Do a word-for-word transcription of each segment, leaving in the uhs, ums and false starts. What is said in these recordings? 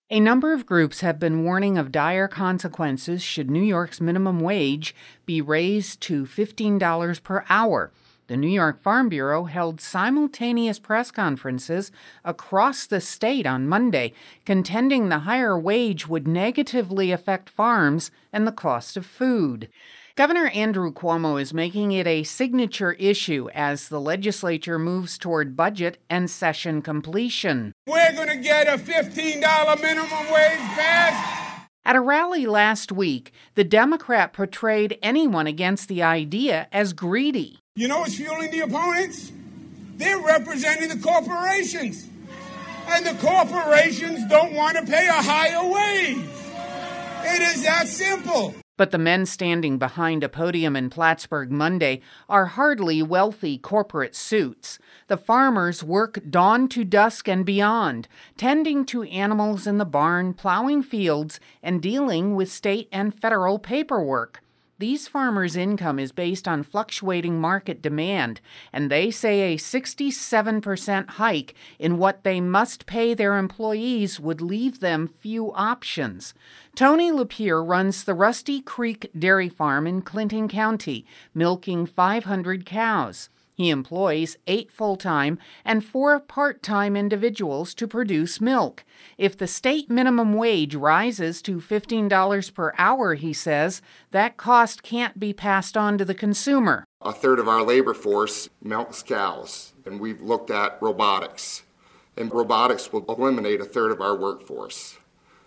A number of groups have been warning of dire consequences should New York's minimum wage be raised to fifteen dollars per hour. The New York Farm Bureau held simultaneous press conferences across the state on Monday, contending the higher wage would negatively affect farms and the cost of food. Governor Andrew Cuomo is making it a signature issue as the legislature moves toward budget and session completion. We're going to get a fifteen dollars minimum wage passed. At a rally last week, the Democrat portrayed anyone against the idea as greedy. You know what's fueling the opponents? They're representing the corporations. And the corporations don't want to pay a higher wage. It is that simple. But the men standing behind a podium in Plattsburgh Monday are hardly wealthy corporate suits. The farmers work dawn to dusk and beyond, tending to animals in the barn, plowing fields, and dealing with state and federal paperwork. These farmers' income is based on fluctuating market demand, and they say a sixty-seven percent hike in what they must pay their employees would leave them few options. Tony Lapierre runs the Rusty Creek Dairy Farm in Clinton County, milking five hundred cows. He employs eight full-time and four part-time individuals to produce milk. If the state minimum wage rises to fifteen dollars per hour, he says, that cost can't be passed on to the consumer. A third of our labor force milks cows, and we've looked at robotics. And robotics will eliminate a third of our workforce.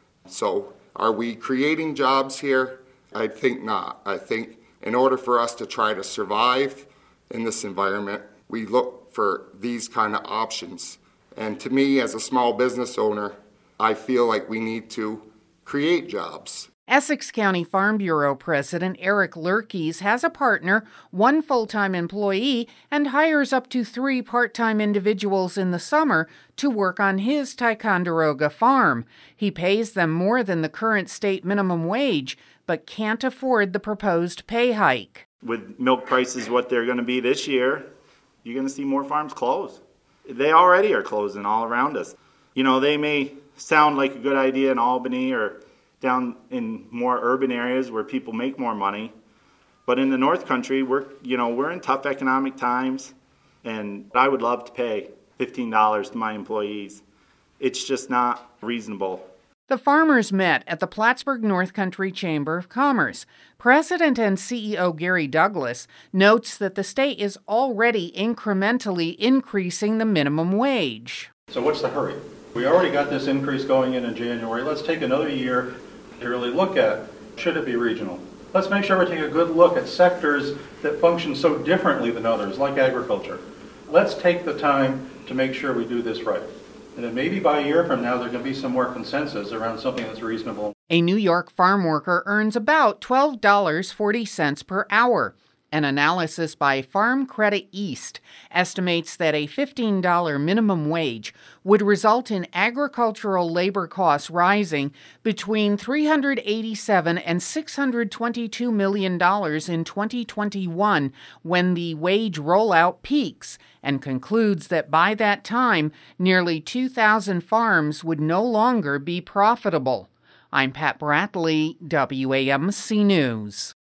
So are we creating jobs here? I think not. I think in order for us to try to survive in this environment, we look for these kind of options. And to me, as a small business owner, I feel like we need to create jobs. Essex County Farm Bureau President Eric Lurkes has a partner, one full-time employee, and hires up to three part-time individuals in the summer to work on his Ticonderoga farm. He pays them more than the current state minimum wage, but can't afford the proposed pay hike. With milk prices what they're going to be this year, you're going to see more farms close. They already are closing all around us. You know, they may sound like a good idea in Albany or down in more urban areas where people make more money, but in the North Country, we're you know we're in tough economic times, and I would love to pay fifteen dollars to my employees. It's just not reasonable. The farmers met at the Plattsburgh North Country Chamber of Commerce. President and C E O Gary Douglas notes that the state is already incrementally increasing the minimum wage. So what's the hurry? We already got this increase going in in January. Let's take another year to really look at, should it be regional? Let's make sure we take a good look at sectors that function so differently than others, like agriculture. Let's take the time to make sure we do this right. And then maybe by a year from now, there's going to be some more consensus around something that's reasonable. A New York farm worker earns about twelve dollars and forty cents per hour. An analysis by Farm Credit East estimates that a fifteen dollars minimum wage would result in agricultural labor costs rising between three hundred eighty-seven and six hundred twenty-two million dollars in twenty twenty-one when the wage rollout peaks, and concludes that by that time, nearly two thousand farms would no longer be profitable. I'm Pat Bradley, W A M C News.